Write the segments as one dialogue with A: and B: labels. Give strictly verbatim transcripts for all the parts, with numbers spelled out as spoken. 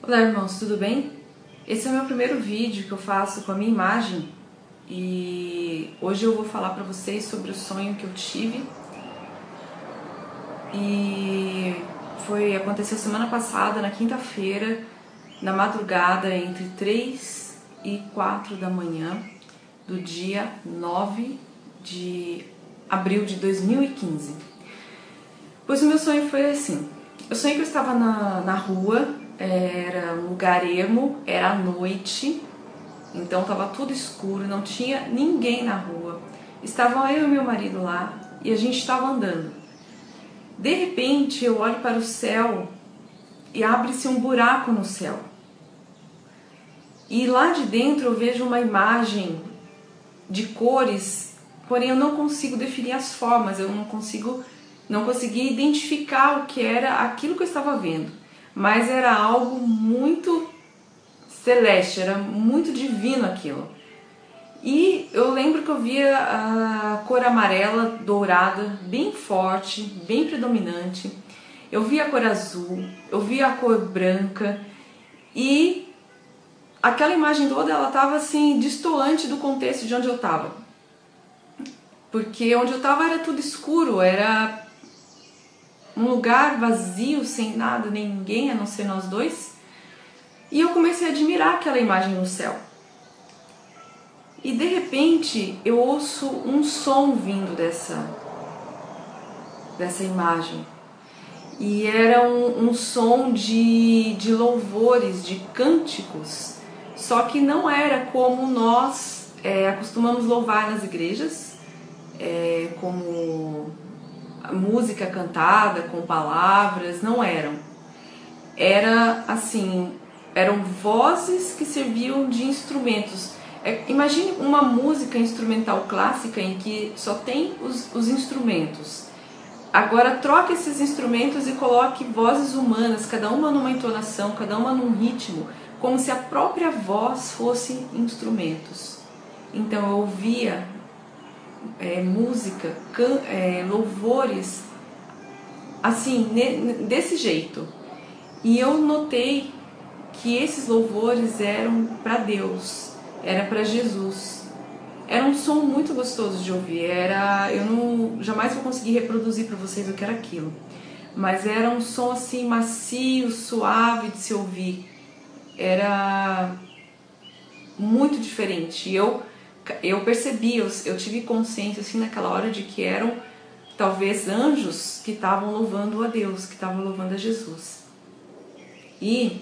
A: Olá, irmãos, tudo bem? Esse é o meu primeiro vídeo que eu faço com a minha imagem e hoje eu vou falar para vocês sobre o sonho que eu tive. E foi aconteceu semana passada, na quinta-feira, na madrugada, entre três e quatro da manhã, do dia nove de abril de dois mil e quinze. Pois o meu sonho foi assim: eu sonhei que eu estava na, na rua, era um lugar ermo, era à noite, então estava tudo escuro, não tinha ninguém na rua. Estavam eu e meu marido lá e a gente estava andando. De repente eu olho para o céu e abre-se um buraco no céu. E lá de dentro eu vejo uma imagem de cores, porém eu não consigo definir as formas, eu não consigo, não consegui identificar o que era aquilo que eu estava vendo. Mas era algo muito celeste, era muito divino aquilo. E eu lembro que eu via a cor amarela, dourada, bem forte, bem predominante. Eu via a cor azul, eu via a cor branca e aquela imagem toda ela estava assim destoante do contexto de onde eu estava. Porque onde eu estava era tudo escuro, era um lugar vazio, sem nada, nem ninguém, a não ser nós dois. E eu comecei a admirar aquela imagem no céu. E de repente eu ouço um som vindo dessa, dessa imagem. E era um, um som de, de louvores, de cânticos. Só que não era como nós é, acostumamos louvar nas igrejas, é, como música cantada com palavras, não eram. Era assim, eram vozes que serviam de instrumentos. É, imagine uma música instrumental clássica em que só tem os, os instrumentos. Agora troque esses instrumentos e coloque vozes humanas, cada uma numa entonação, cada uma num ritmo, como se a própria voz fosse instrumentos. Então eu ouvia É, música, can, é, louvores, assim, ne, desse jeito. E eu notei que esses louvores eram para Deus, era para Jesus. Era um som muito gostoso de ouvir. Era, eu não, jamais vou conseguir reproduzir para vocês o que era aquilo. Mas era um som assim macio, suave de se ouvir. Era muito diferente. E eu Eu percebi, eu, eu tive consciência assim naquela hora de que eram talvez anjos que estavam louvando a Deus, que estavam louvando a Jesus. E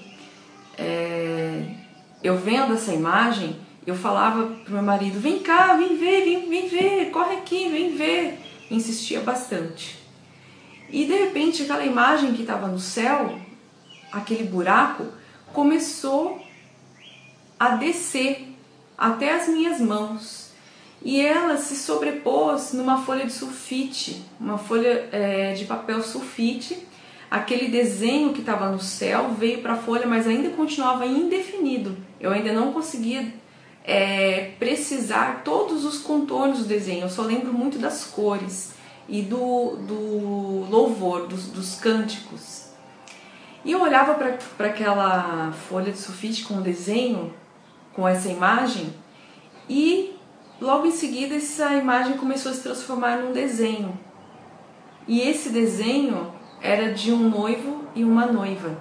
A: é, eu vendo essa imagem, eu falava pro meu marido: vem cá, vem ver, vem, vem ver, corre aqui, vem ver. Insistia bastante. E de repente aquela imagem que estava no céu, aquele buraco, começou a descer até as minhas mãos, e ela se sobrepôs numa folha de sulfite, uma folha é, de papel sulfite. Aquele desenho que estava no céu veio para a folha, mas ainda continuava indefinido. Eu ainda não conseguia é, precisar todos os contornos do desenho. Eu só lembro muito das cores e do, do louvor, dos, dos cânticos. E eu olhava para aquela folha de sulfite com o desenho, com essa imagem, e logo em seguida essa imagem começou a se transformar num desenho. E esse desenho era de um noivo e uma noiva.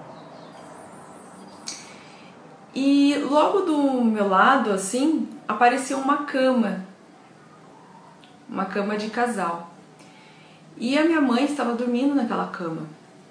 A: E logo do meu lado, assim, apareceu uma cama, uma cama de casal. E a minha mãe estava dormindo naquela cama.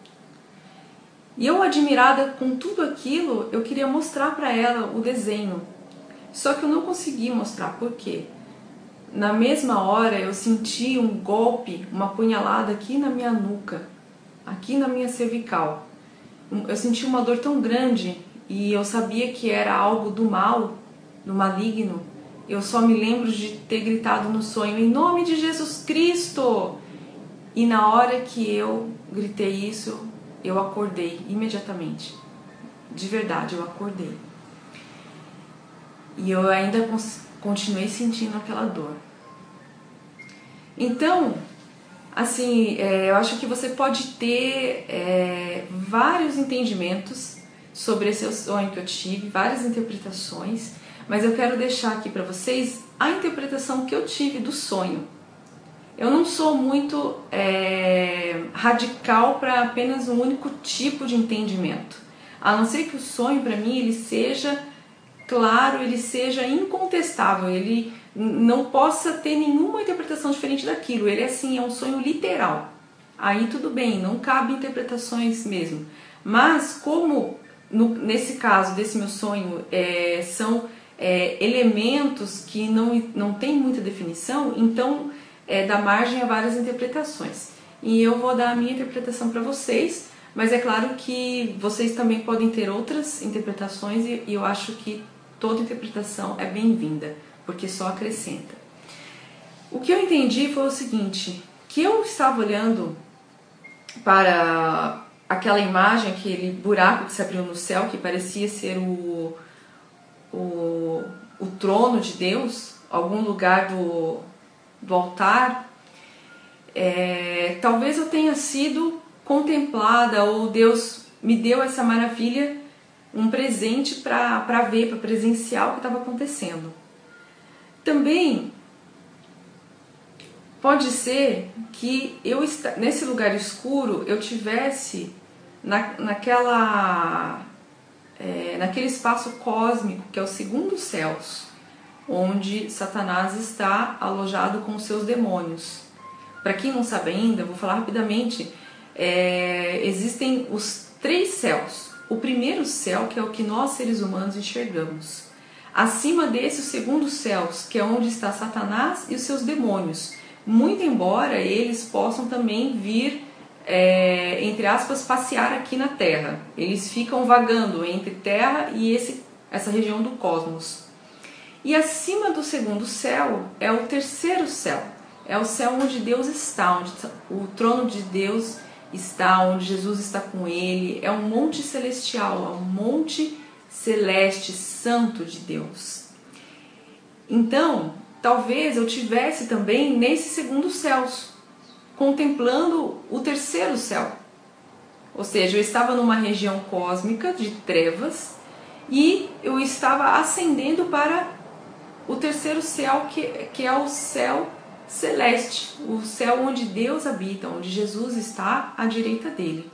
A: E eu, admirada com tudo aquilo, eu queria mostrar para ela o desenho. Só que eu não consegui mostrar, por quê? Na mesma hora eu senti um golpe, uma punhalada aqui na minha nuca, aqui na minha cervical. Eu senti uma dor tão grande e eu sabia que era algo do mal, do maligno. Eu só me lembro de ter gritado no sonho: em nome de Jesus Cristo! E na hora que eu gritei isso, eu acordei imediatamente. De verdade, eu acordei. E eu ainda continuei sentindo aquela dor. Então, assim, é, eu acho que você pode ter é, vários entendimentos sobre esse sonho que eu tive, várias interpretações, mas eu quero deixar aqui para vocês a interpretação que eu tive do sonho. Eu não sou muito é, radical para apenas um único tipo de entendimento, a não ser que o sonho para mim ele seja claro, ele seja incontestável, ele não possa ter nenhuma interpretação diferente daquilo, ele assim é um sonho literal. Aí tudo bem, não cabe interpretações mesmo. Mas como no, nesse caso desse meu sonho é, são é, elementos que não, não tem muita definição, então é, dá margem a várias interpretações. E eu vou dar a minha interpretação para vocês, mas é claro que vocês também podem ter outras interpretações e, e eu acho que toda interpretação é bem-vinda, porque só acrescenta. O que eu entendi foi o seguinte, que eu estava olhando para aquela imagem, aquele buraco que se abriu no céu, que parecia ser o, o, o trono de Deus, algum lugar do, do altar. É, talvez eu tenha sido contemplada, ou Deus me deu essa maravilha, um presente para ver, para presenciar o que estava acontecendo. Também pode ser que eu nesse lugar escuro eu tivesse na, naquela, é, naquele espaço cósmico que é o segundo céus, onde Satanás está alojado com os seus demônios. Para quem não sabe ainda, eu vou falar rapidamente, é, existem os três céus. O primeiro céu, que é o que nós seres humanos enxergamos. Acima desse, o segundo céu, que é onde está Satanás e os seus demônios. Muito embora eles possam também vir, é, entre aspas, passear aqui na Terra. Eles ficam vagando entre Terra e esse, essa região do cosmos. E acima do segundo céu é o terceiro céu. É o céu onde Deus está, onde o trono de Deus está, onde Jesus está com ele. É um monte celestial, é um monte celeste, santo de Deus. Então, talvez eu tivesse também nesse segundo céu, contemplando o terceiro céu. Ou seja, eu estava numa região cósmica de trevas e eu estava ascendendo para o terceiro céu, que, que é o céu celeste, o céu onde Deus habita, onde Jesus está à direita dele.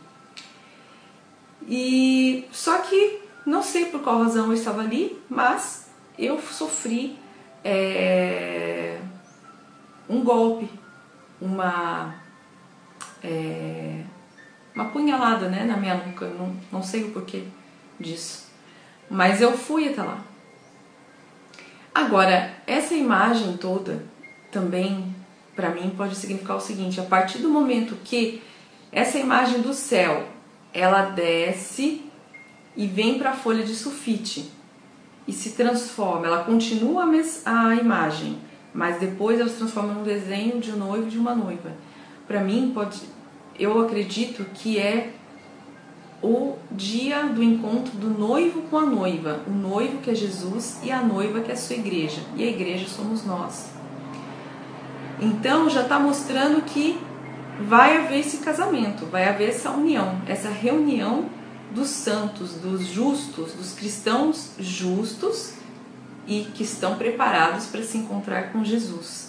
A: E só que não sei por qual razão eu estava ali, mas eu sofri é, um golpe, uma é, uma punhalada, né, na minha nuca. Não, não sei o porquê disso, mas eu fui até lá. Agora, essa imagem toda também, para mim, pode significar o seguinte: a partir do momento que essa imagem do céu, ela desce e vem para a folha de sulfite e se transforma, ela continua a, mes- a imagem, mas depois ela se transforma num desenho de um noivo e de uma noiva. Para mim, pode, eu acredito que é o dia do encontro do noivo com a noiva, o noivo que é Jesus e a noiva que é a sua igreja, e a igreja somos nós. Então já está mostrando que vai haver esse casamento, vai haver essa união, essa reunião dos santos, dos justos, dos cristãos justos e que estão preparados para se encontrar com Jesus.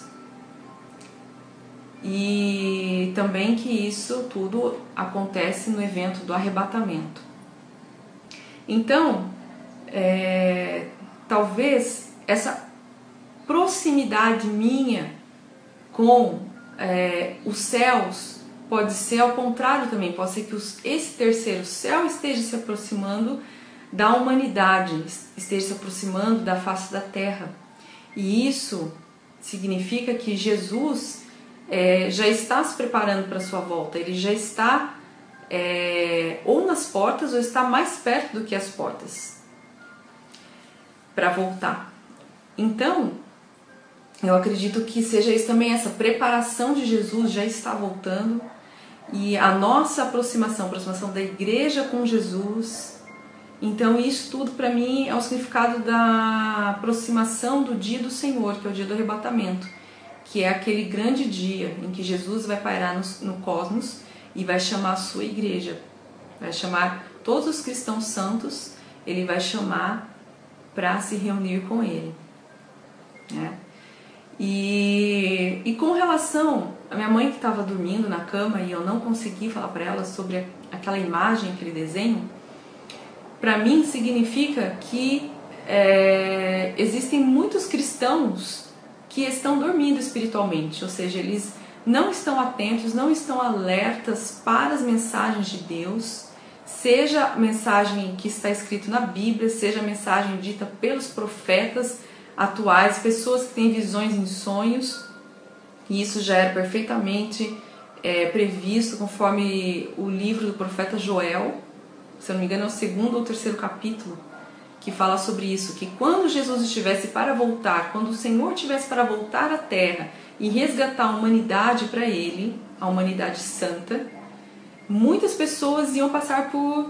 A: E também que isso tudo acontece no evento do arrebatamento. Então, é, talvez essa proximidade minha com é, os céus pode ser ao contrário também, pode ser que os, esse terceiro céu esteja se aproximando da humanidade, esteja se aproximando da face da terra. E isso significa que Jesus é, já está se preparando para a sua volta, ele já está é, ou nas portas ou está mais perto do que as portas para voltar. Então, eu acredito que seja isso também, essa preparação de Jesus já está voltando e a nossa aproximação, a aproximação da igreja com Jesus. Então isso tudo para mim é o significado da aproximação do dia do Senhor, que é o dia do arrebatamento, que é aquele grande dia em que Jesus vai pairar no, no cosmos e vai chamar a sua igreja, vai chamar todos os cristãos santos ele vai chamar para se reunir com ele, né? E, e com relação a minha mãe que estava dormindo na cama e eu não consegui falar para ela sobre aquela imagem, aquele desenho, para mim significa que é, existem muitos cristãos que estão dormindo espiritualmente, ou seja, eles não estão atentos, não estão alertas para as mensagens de Deus, seja a mensagem que está escrita na Bíblia, seja a mensagem dita pelos profetas atuais, pessoas que têm visões em sonhos, e isso já era perfeitamente é, previsto conforme o livro do profeta Joel, se eu não me engano é o segundo ou terceiro capítulo, que fala sobre isso, que quando Jesus estivesse para voltar, quando o Senhor estivesse para voltar à terra e resgatar a humanidade para ele, a humanidade santa, muitas pessoas iam passar por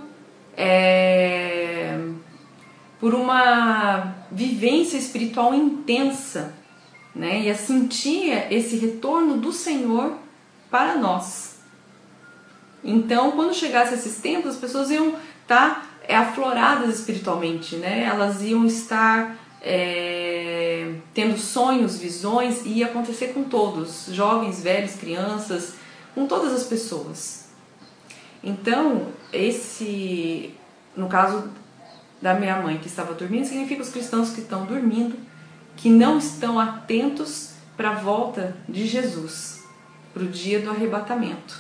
A: é, por uma vivência espiritual intensa, né? E a sentir esse retorno do Senhor para nós. Então, quando chegasse esses tempos, as pessoas iam estar é, afloradas espiritualmente, né? Elas iam estar é, tendo sonhos, visões, e ia acontecer com todos, jovens, velhos, crianças, com todas as pessoas. Então, esse, no caso da minha mãe que estava dormindo, significa os cristãos que estão dormindo, que não estão atentos para a volta de Jesus, para o dia do arrebatamento.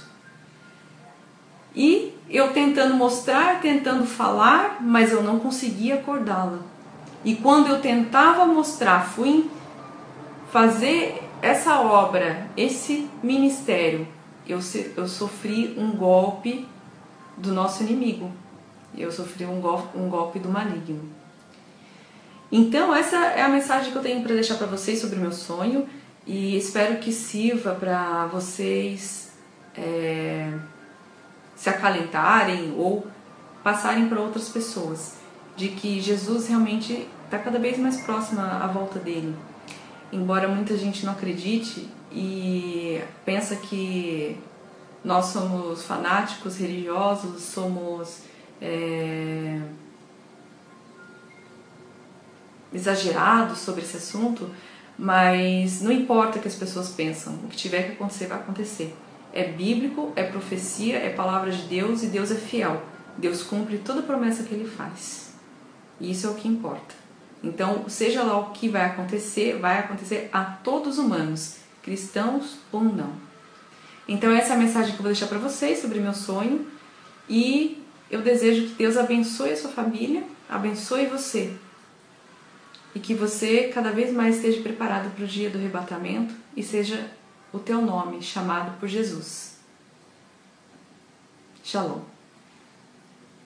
A: E eu tentando mostrar, tentando falar, mas eu não conseguia acordá-la. E quando eu tentava mostrar, fui fazer essa obra, esse ministério, eu, eu sofri um golpe do nosso inimigo. Eu sofri um golpe, um golpe do maligno. Então essa é a mensagem que eu tenho para deixar para vocês sobre o meu sonho, e espero que sirva para vocês é, se acalentarem ou passarem para outras pessoas, de que Jesus realmente está cada vez mais próximo à volta dele. Embora muita gente não acredite e pensa que nós somos fanáticos religiosos, somos é, exagerados sobre esse assunto, mas não importa o que as pessoas pensam, o que tiver que acontecer vai acontecer. É bíblico, é profecia, é palavra de Deus, e Deus é fiel. Deus cumpre toda a promessa que Ele faz. E isso é o que importa. Então, seja lá o que vai acontecer, vai acontecer a todos os humanos, cristãos ou não. Então essa é a mensagem que eu vou deixar para vocês sobre meu sonho, e eu desejo que Deus abençoe a sua família, abençoe você, e que você cada vez mais esteja preparado para o dia do arrebatamento e seja o teu nome chamado por Jesus. Shalom.